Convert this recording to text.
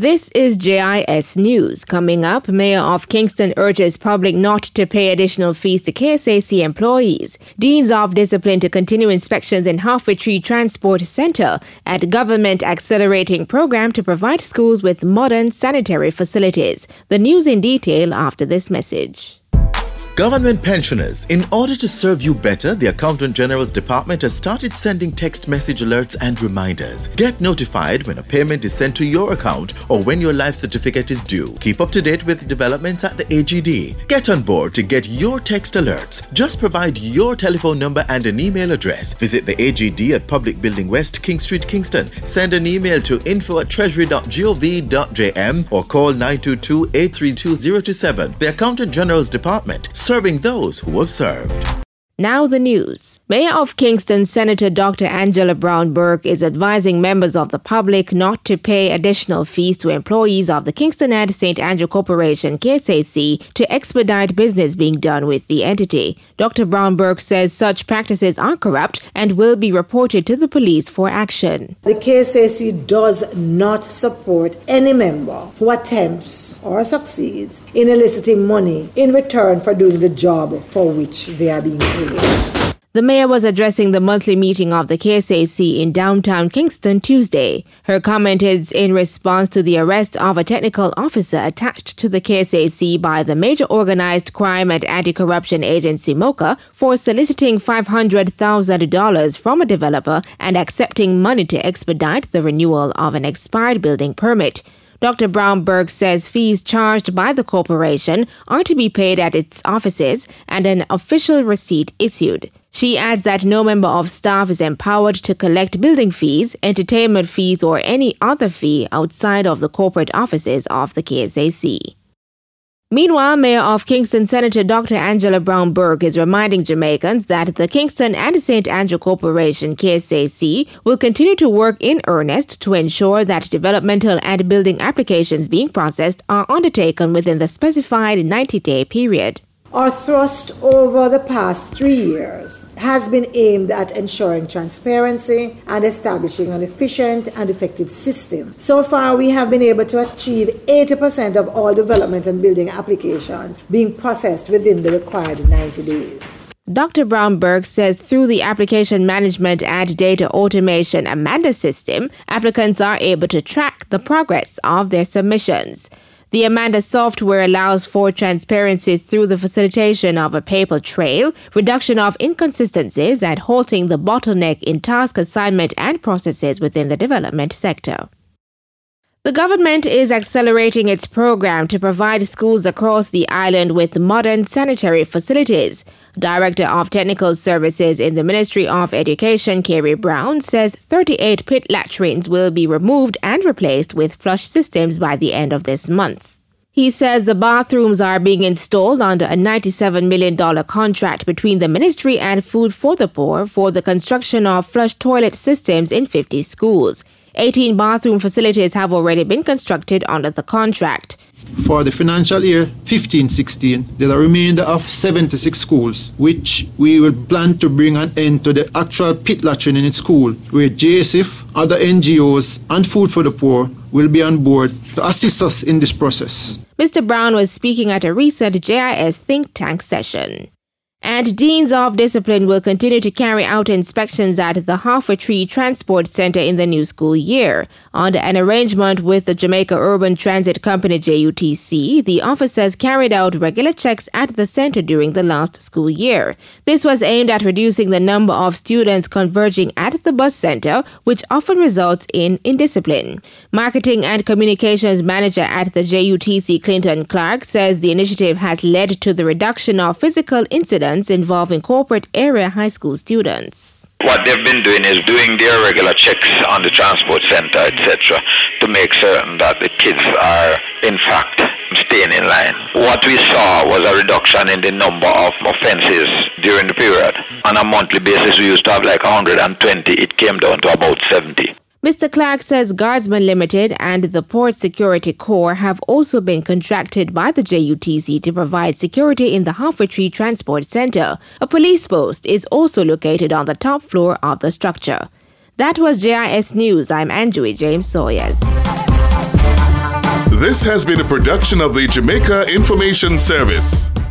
This is JIS News. Coming up, Mayor of Kingston urges public not to pay additional fees to KSAC employees. Deans of Discipline to continue inspections in Halfway Tree Transport Centre at government accelerating program to provide schools with modern sanitary facilities. The news in detail after this message. Government pensioners, in order to serve you better, the Accountant General's Department has started sending text message alerts and reminders. Get notified when a payment is sent to your account or when your life certificate is due. Keep up to date with developments at the AGD. Get on board to get your text alerts. Just provide your telephone number and an email address. Visit the AGD at Public Building West, King Street, Kingston. Send an email to info@treasury.gov.jm or call 922-832-027. The Accountant General's Department, serving those who have served. Now the news. Mayor of Kingston, Senator Dr. Angela Brown Burke, is advising members of the public not to pay additional fees to employees of the Kingston and St. Andrew Corporation, KSAC, to expedite business being done with the entity. Dr. Brown Burke says such practices are corrupt and will be reported to the police for action. The KSAC does not support any member who attempts or succeeds in eliciting money in return for doing the job for which they are being paid. The mayor was addressing the monthly meeting of the KSAC in downtown Kingston Tuesday. Her comment is in response to the arrest of a technical officer attached to the KSAC by the Major Organized Crime and Anti-Corruption Agency, MOCA, for soliciting $500,000 from a developer and accepting money to expedite the renewal of an expired building permit. Dr. Brown Burke says fees charged by the corporation are to be paid at its offices and an official receipt issued. She adds that no member of staff is empowered to collect building fees, entertainment fees, or any other fee outside of the corporate offices of the KSAC. Meanwhile, Mayor of Kingston, Senator Dr. Angela Brown Burke, is reminding Jamaicans that the Kingston and St. Andrew Corporation, KSAC, will continue to work in earnest to ensure that developmental and building applications being processed are undertaken within the specified 90-day period. Our thrust over the past 3 years has been aimed at ensuring transparency and establishing an efficient and effective system. So far, we have been able to achieve 80% of all development and building applications being processed within the required 90 days. Dr. Brown Burke says through the Application Management and Data Automation Amanda system, applicants are able to track the progress of their submissions. The Amanda software allows for transparency through the facilitation of a paper trail, reduction of inconsistencies, and halting the bottleneck in task assignment and processes within the development sector. The government is accelerating its program to provide schools across the island with modern sanitary facilities. Director of Technical Services in the Ministry of Education, Kerry Brown, says 38 pit latrines will be removed and replaced with flush systems by the end of this month. He says the bathrooms are being installed under a $97 million contract between the ministry and Food for the Poor for the construction of flush toilet systems in 50 schools. 18 bathroom facilities have already been constructed under the contract. For the financial year 15-16, there's a remainder of 76 schools, which we will plan to bring an end to the actual pit latrine in school, where JSF, other NGOs, and Food for the Poor will be on board to assist us in this process. Mr. Brown was speaking at a recent JIS think tank session. And Deans of Discipline will continue to carry out inspections at the Halfway Tree Transport Centre in the new school year. Under an arrangement with the Jamaica Urban Transit Company JUTC, the officers carried out regular checks at the centre during the last school year. This was aimed at reducing the number of students converging at the bus centre, which often results in indiscipline. Marketing and Communications Manager at the JUTC, Clinton Clark, says the initiative has led to the reduction of physical incidents involving corporate area high school students. What they've been doing is doing their regular checks on the transport center, etc., to make certain that the kids are, in fact, staying in line. What we saw was a reduction in the number of offences during the period. On a monthly basis, we used to have like 120. It came down to about 70. Mr. Clark says Guardsman Limited and the Port Security Corps have also been contracted by the JUTC to provide security in the Halfway Tree Transport Centre. A police post is also located on the top floor of the structure. That was JIS News. I'm Anjui James Sawyers. This has been a production of the Jamaica Information Service.